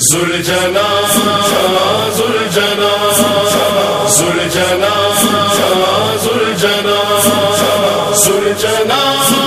ذوالجنا ذوالجنا ذوالجنا ذوالجنا ذوالجنا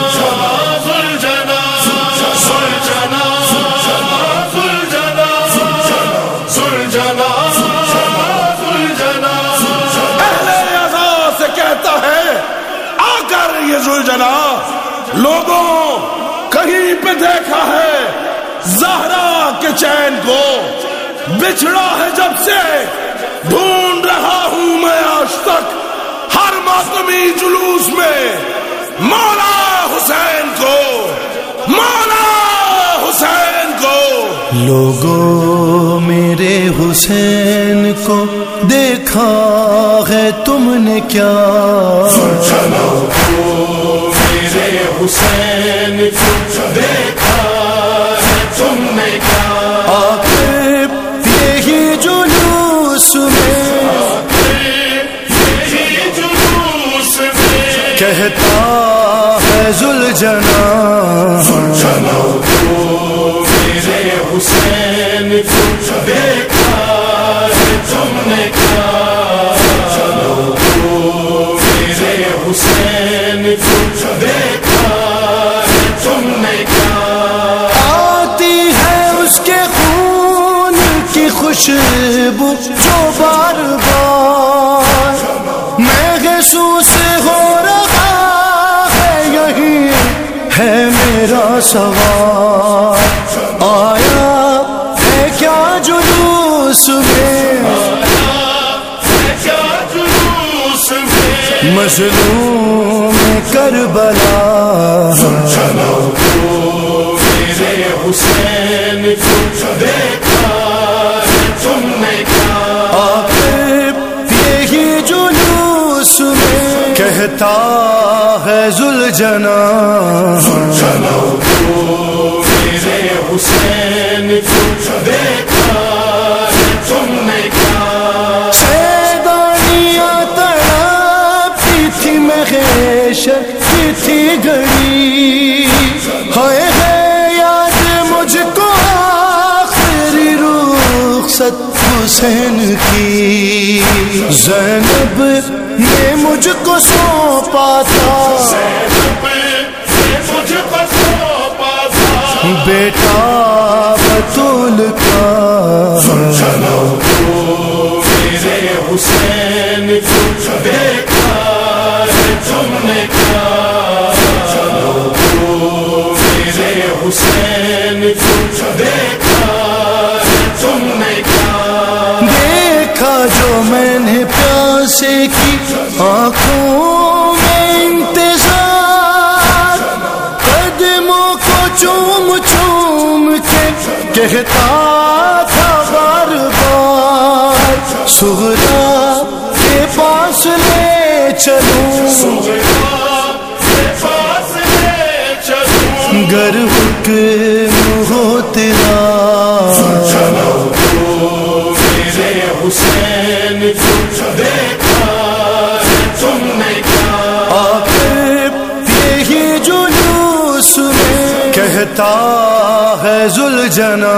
ذوالجنا لوگوں کہیں پہ دیکھا ہے زہرا کے چین کو، بچھڑا ہے جب سے ڈھونڈ رہا ہوں میں آج تک ہر ماتمی جلوس میں مولا حسین کو، مولا حسین کو۔ لوگوں میرے حسین کو دیکھا ہے تم نے کیا؟ میرے حسین کو دیکھا ہے تم نے کیا؟ آخر یہی جلوس میں، یہی جلوس میں کہتا ہے ذوالجنا، میرے حسین کو دیکھا ہے تم نے کیا؟ میرے حسین کو دیکھا ہے تم نے کیا؟ آتی ہے اس کے خون کی خوشبو جو بار بار محسوس ہو رہا ہے، یہی ہے میرا سوال، آیا ہے کیا جلوس میں مظلوم کربلا؟ میرے حسین کو دیکھا ہے تم نے کیا؟ آخر یہی جلوس میں کہتا ہے ذوالجنا، میرے حسین کو دیکھا ہے تم نے کیا؟ کی تھی گھڑی ہے یاد مجھ کو آخری رخصت حسین کی، زینب نے مجھ کو سونپا تھا، بیٹا بطول کا، میرے حسین کو دیکھا ہے تم نے کیا؟ میرے حسین کو دیکھا ہے تم نے کیا؟ دیکھا جو میں نے پیاسے کی آنکھوں میں انتظار، قدموں کو چوم چوم کے کہتا تھا بار بار، صغرا کے پاس لے چلوں گر حکم ہو تیرا، میرے حسین کو دیکھا ہے تم نے کیا؟ آخر یہی جلوس میں کہتا ہے ذوالجنا،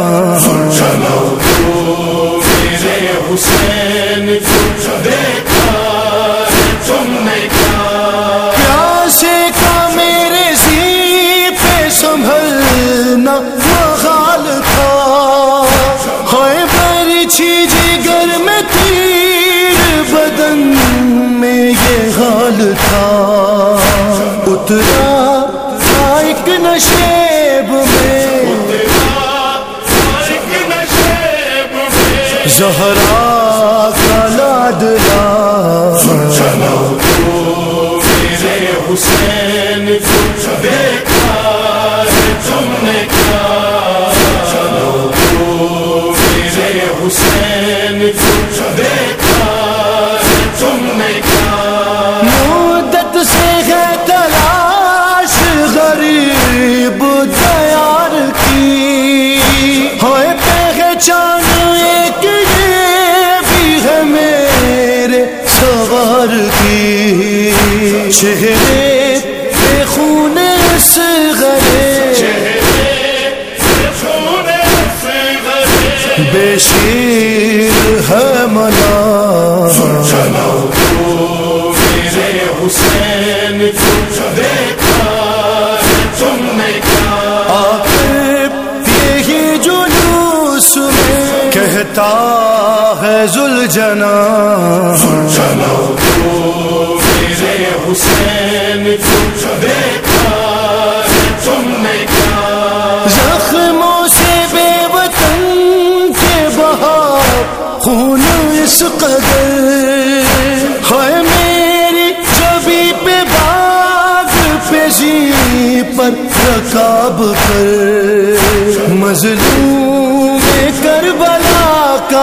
میرے حسین کو دیکھا ہے تم نے کیا؟ پیاسے کا میرے سی پہ سنبھلنا محال تھا، ہوئے برچھی جگر میں تیر بدن میں یہ حال تھا، اترا تھا ایک نشیب میں زہرا کا لادلا، میرے حسین کو دیکھا ہے تم نے کیا؟ میرے حسین کو دیکھا ہے تم نے کیا؟ مدت سے ہے تلاش غریب دیار کی، ہوئے پہچان ایک یہ بھی ہے میرے سوار کی، چہرے پہ خون اصغر، بے شیر ہے ملا چلو تو میرے حسین کو دیکھا ہے تم نے کیا؟ آخر یہی جلوس میں کہتا ہے ذوالجنا چلو تو میرے حسین کو دیکھا ہے تم نے کیا؟ زخموں سے بے وطن کے بہا خون اس قدر ہے میری جبی پہ باغ پہ زی پر رکاب کر مظلوم کربلا کا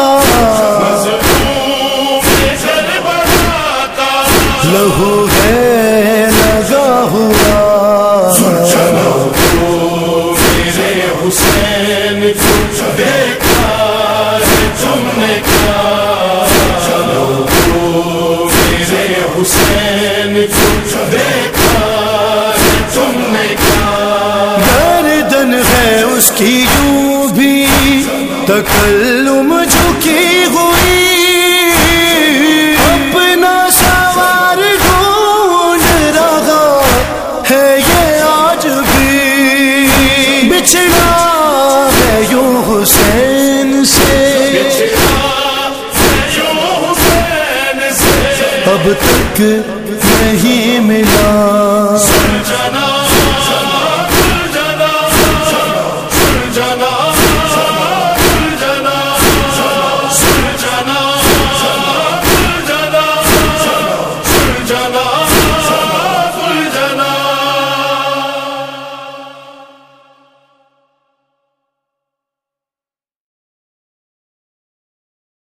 لہو ہے لگا ہوا چلو تو میرے حسین کو دیکھا ہے تم نے کیا؟ چلو تو میرے حسین کو دیکھا ہے تم نے کیا؟ گردن ہے اس کی یوں بھی تکلم جھکی ہوئی اپنا سوار ڈھونڈ رہا ہے یہ آج بھی بچھڑا ہے یوں حسین سے اب تک